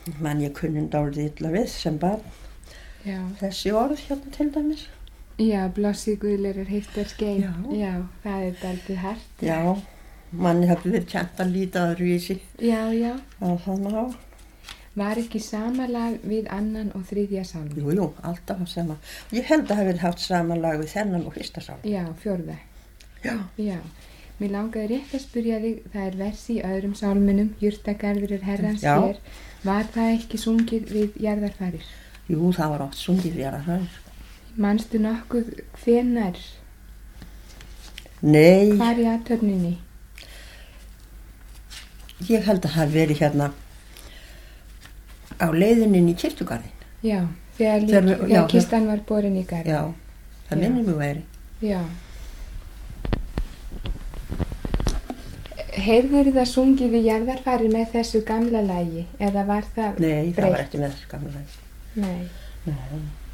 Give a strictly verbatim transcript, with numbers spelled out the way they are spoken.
Man ég kunni dálítið illa við sem barn. Já. Þessi orð hérna til dæmis. Já, blossið guðleirar heiftar skein. Já. Já, það er dálítið hart. Já, manni hefði verið kent að líta öðruvísi. Já, já. Á þannig á. Var ekki sama lag við annan og þriðja sálm? Jú, jú, alltaf sama. Ég held að hafi haft sama lag við þennan og fyrsta sálm. Já, fjórða. Já. Já. Mér langaði rétt að spyrja þig, það er versi í öðrum sálminum, Jurtagarður er herrans Já. hér. Var það ekki sungið við jarðarfarir? Jú, það var oft sungið jarðarfarir. Manstu nokkuð hvenær? Nei. Hvar í athöfninni? Ég held að hafi verið hérna á leiðinni í kirkjugarðinn. Já, þegar, lík, Þegar- þegar já, kistan var borin í garð. Já, það Já. minnir mig væri. Já. Heyrðir það sungið við jarðarfarir með þessu gamla lagi eða var það Nei, það breytt? var ekki með þessu gamla lagi. Nei. Nei.